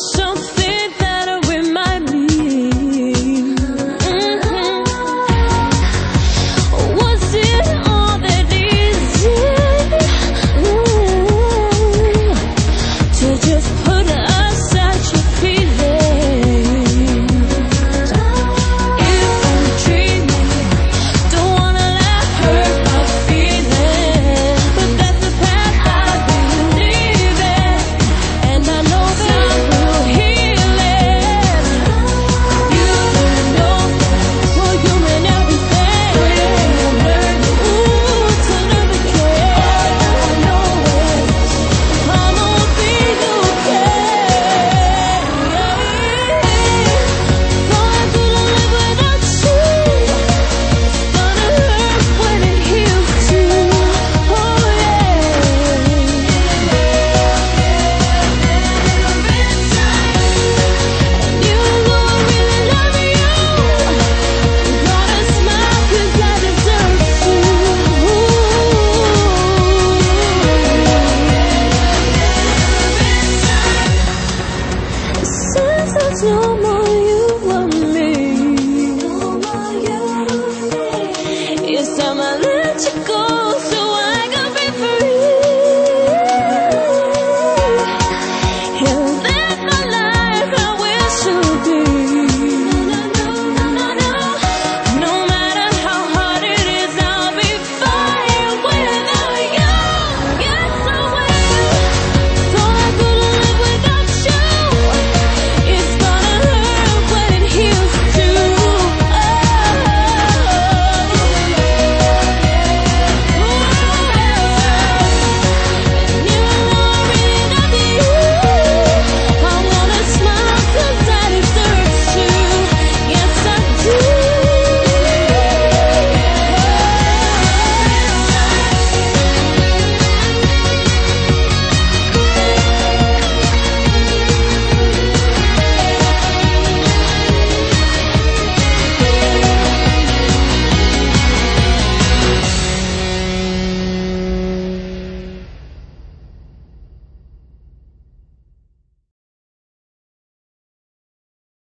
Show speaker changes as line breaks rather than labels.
something that'll remind me. Was it all that easy to just put aside your feelings? If I'm dreaming, don't wanna let hurt my feelings, but that's the path I believe in, and I know that will heal it. You know, well, you mean everything. Learn, to live again. I know it. I'ma be okay. Going through the live without you. Gonna hurt when it heals too. Oh yeah. And you know I really love you. Gonna smile 'cause I deserve to. Since there's no